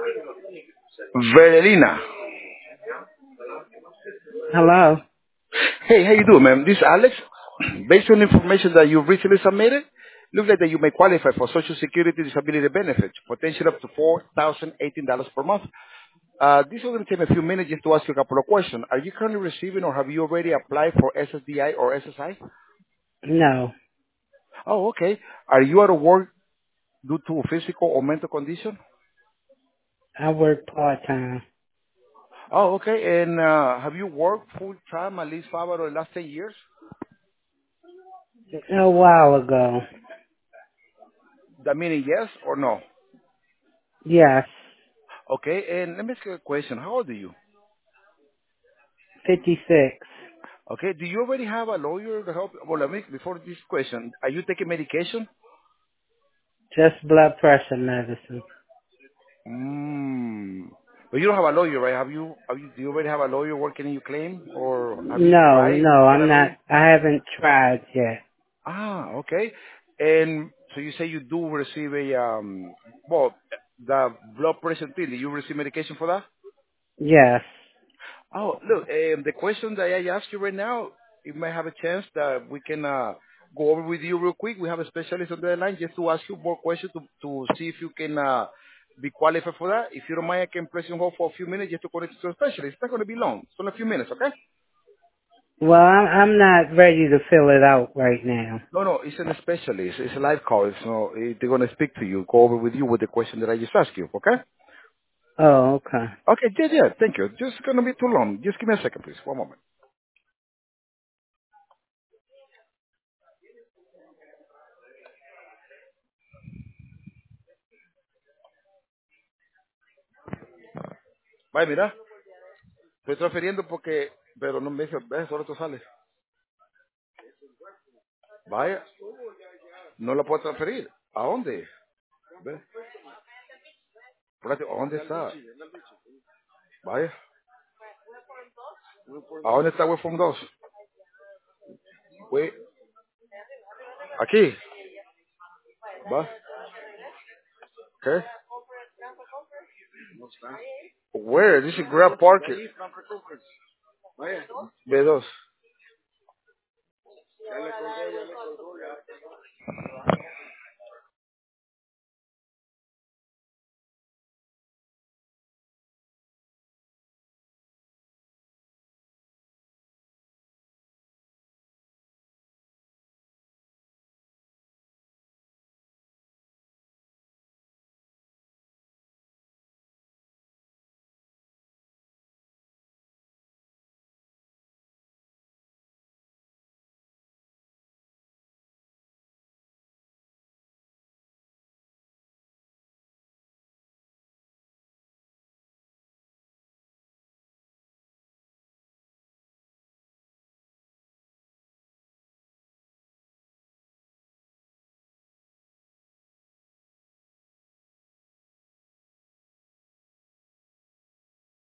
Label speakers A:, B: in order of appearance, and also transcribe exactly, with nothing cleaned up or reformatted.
A: Verelina.
B: Hello.
A: Hey, how you doing, ma'am? This is Alex. Based on information that you recently submitted, looks like that you may qualify for Social Security disability benefits, potentially up to four thousand eighteen dollars per month. Uh, this will take me a few minutes just to ask you a couple of questions. Are you currently receiving or have you already applied for S S D I or S S I?
B: No,
A: Oh, okay. Are you out of work due to a physical or mental condition?
B: I work part time.
A: Oh, okay. And uh, have you worked full time at least five out of the last ten years?
B: A while ago.
A: That meaning yes or no?
B: Yes,
A: Okay. And let me ask you a question. How old are you?
B: fifty-six.
A: Okay. Do you already have a lawyer to help? Well, let me, before this question, are you taking medication?
B: Just blood pressure medicine.
A: Mm. But you don't have a lawyer, right? Have you, have you, do you already have a lawyer working in your claim? Or have you
B: No,
A: tried
B: no,
A: to get a
B: I'm not.
A: lawyer?
B: I haven't tried yet.
A: Ah, okay. And so you say you do receive a, um, well, the blood pressure pill, do you receive medication for that?
B: Yes.
A: Oh, look, um, the question that I asked you right now, you might have a chance that we can uh, go over with you real quick. We have a specialist on the line just to ask you more questions to, to see if you can uh, be qualified for that. If you don't mind, I can press you on hold for a few minutes just to connect to a specialist. It's not going to be long. It's only a few minutes, okay?
B: Well, I'm, I'm not ready to fill it out right now.
A: No, no, it's a specialist. It's a live call. So eh, they're going to speak to you, go over with you with the question that I just asked you, okay?
B: Oh, okay.
A: Okay, yeah, yeah, thank you. Just going to be too long. Just give me a second, please. One moment. Vaya, mira, estoy transfiriendo porque, pero no me dice, ves, solo tú sales. Vaya, no la puedo transferir. ¿A dónde? Ve, espérate, ¿a dónde está? Vaya, ¿a dónde está Web Form dos? Wait, aquí. Va, ¿qué? Where? This is Grab Parker. B dos.